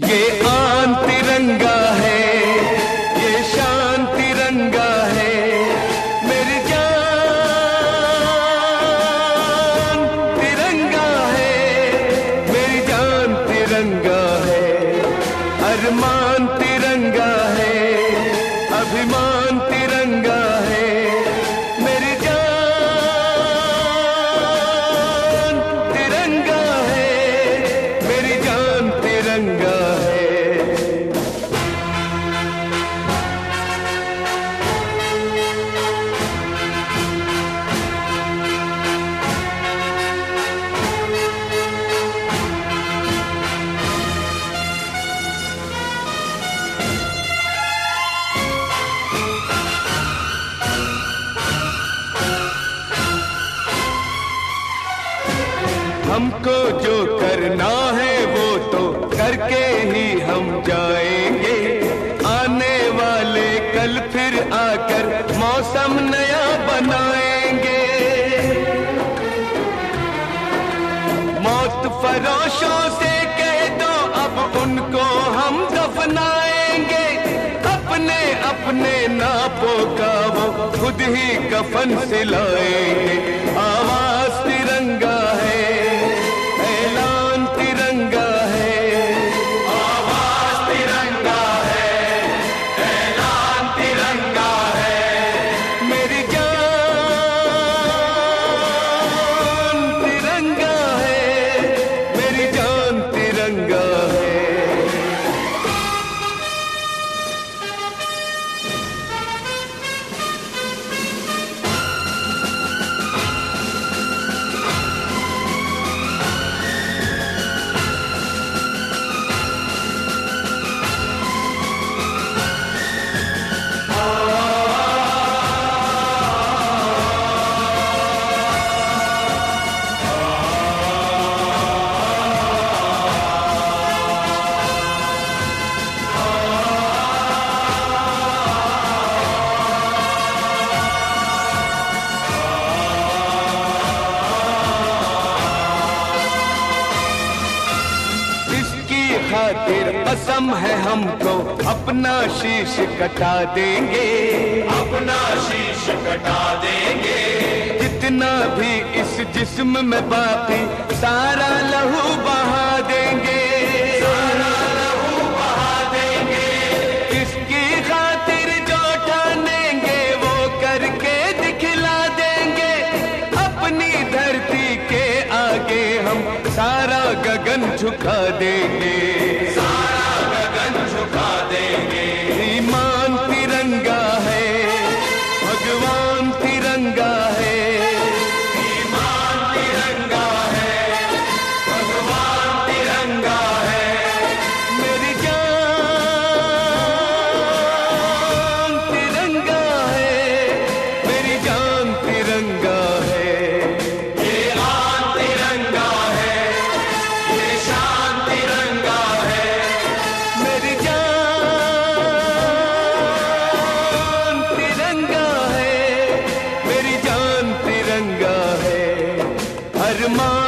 ये आन तिरंगा है, ये शान तिरंगा है, मेरी जान तिरंगा है, मेरी जान तिरंगा है, अरमान तिरंगा है, अभिमान तिरंगा है, मेरी जान तिरंगा है, मेरी जान तिरंगा है। हमको जो करना है वो तो करके ही हम जाएंगे, आने वाले कल फिर आकर मौसम नया बनाएंगे। मौत फरोशों से कह दो अब उनको हम दफनाएंगे, अपने अपने नापों का वो खुद ही कफन सिलाएंगे। आवाज तिरंगा है, ऐलान तिरंगा है, आवाज तिरंगा है, ऐलान तिरंगा है, मेरी जान तिरंगा है, मेरी जान तिरंगा है। खातिर कसम है हमको अपना शीश कटा देंगे, अपना शीश कटा देंगे, जितना भी इस जिस्म में बाकी सारा लहू बहा देंगे, सारा लहू बहा देंगे। इसकी खातिर जो ठानेंगे वो करके दिखला देंगे, अपनी धरती के आगे हम सारा गगन झुका देंगे, सारा गगन झुका देंगे। ईमान तिरंगा है, भगवान तिरंगा है, ईमान तिरंगा है, भगवान तिरंगा है, मेरी जान तिरंगा है, मेरी जान तिरंगा है। ये आन तिरंगा है, ये शान तिरंगा है, मेरी जान तिरंगा है, मेरी जान तिरंगा है, अरमान